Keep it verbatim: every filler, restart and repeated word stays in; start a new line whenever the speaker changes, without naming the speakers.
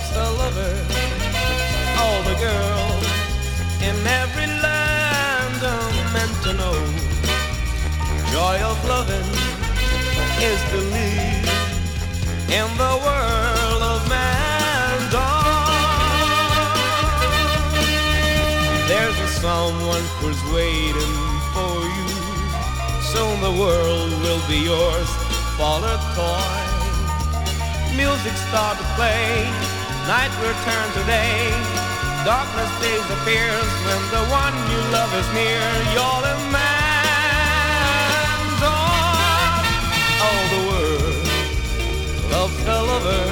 loves a lover. All the girls in every land are meant to know. Joy of loving is believed in the world of man's There's a someone who's waiting for you. Soon the world will be yours for a toy. Music start to play, night will turn to day. Darkness disappears when the one you love is near. You're the man's all, all the world loves the lover.